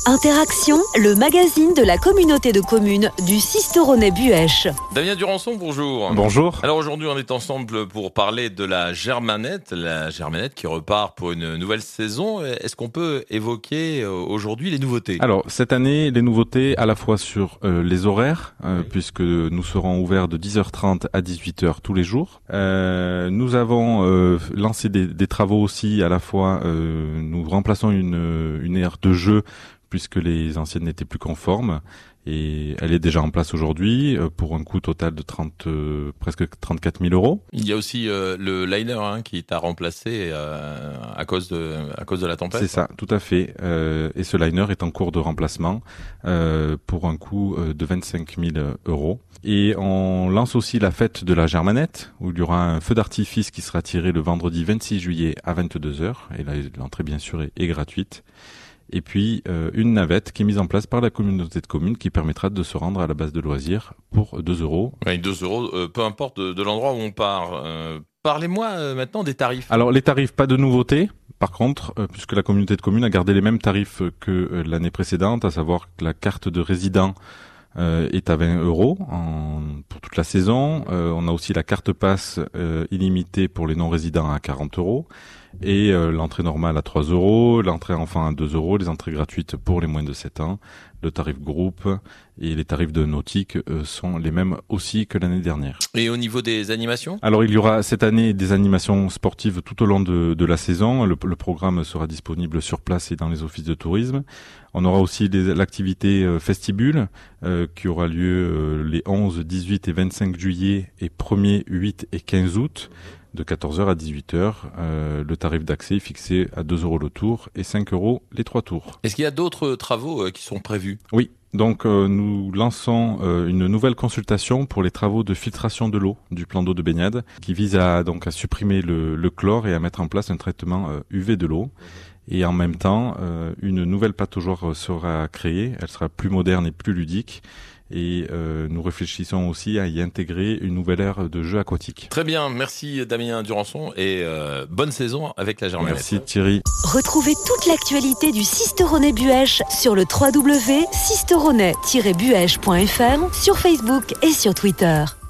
Interaction, le magazine de la communauté de communes du Sisteronnet-Buëch. Damien Durançon, bonjour. Bonjour. Alors aujourd'hui, on est ensemble pour parler de la Germanette qui repart pour une nouvelle saison. Est-ce qu'on peut évoquer aujourd'hui les nouveautés ? Alors cette année, les nouveautés à la fois sur les horaires, puisque nous serons ouverts de 10h30 à 18h tous les jours. Nous avons lancé des travaux aussi à la fois. Nous remplaçons une aire de jeu puisque les anciennes n'étaient plus conformes, et elle est déjà en place aujourd'hui pour un coût total de presque 34 000 €. Il y a aussi le liner qui t'a remplacé à cause de la tempête. C'est ça, tout à fait. Et ce liner est en cours de remplacement pour un coût de 25 000 €. Et on lance aussi la fête de la Germanette, où il y aura un feu d'artifice qui sera tiré le vendredi 26 juillet à 22h. Et là, l'entrée, bien sûr, est gratuite. Et puis une navette qui est mise en place par la communauté de communes qui permettra de se rendre à la base de loisirs pour 2 €. Oui, 2 €, peu importe de l'endroit où on part. Parlez-moi maintenant des tarifs. Alors les tarifs, pas de nouveauté. Par contre, puisque la communauté de communes a gardé les mêmes tarifs que l'année précédente, à savoir que la carte de résident est à 20 € pour toute la saison. On a aussi la carte passe illimitée pour les non-résidents à 40 €. Et l'entrée normale à 3 €, l'entrée enfant à 2 €, les entrées gratuites pour les moins de 7 ans, le tarif groupe et les tarifs de nautique sont les mêmes aussi que l'année dernière. Et au niveau des animations ? Alors il y aura cette année des animations sportives tout au long de la saison. Le programme sera disponible sur place et dans les offices de tourisme. On aura aussi l'activité Festibule qui aura lieu les 11, 18 et 25 juillet et 1er, 8 et 15 août. De 14h à 18h, le tarif d'accès est fixé à 2 € le tour et 5 € les 3 tours. Est-ce qu'il y a d'autres travaux qui sont prévus ? Oui, donc nous lançons une nouvelle consultation pour les travaux de filtration de l'eau du plan d'eau de baignade qui vise à supprimer le chlore et à mettre en place un traitement UV de l'eau. Et en même temps, une nouvelle pataugeoire sera créée, elle sera plus moderne et plus ludique. Et nous réfléchissons aussi à y intégrer une nouvelle aire de jeux aquatiques. Très bien, merci Damien Durançon et bonne saison avec la Germanette. Merci Thierry. Retrouvez toute l'actualité du Sisteronnet-Buëch sur le www.sisteronnet-buech.fr, sur Facebook et sur Twitter.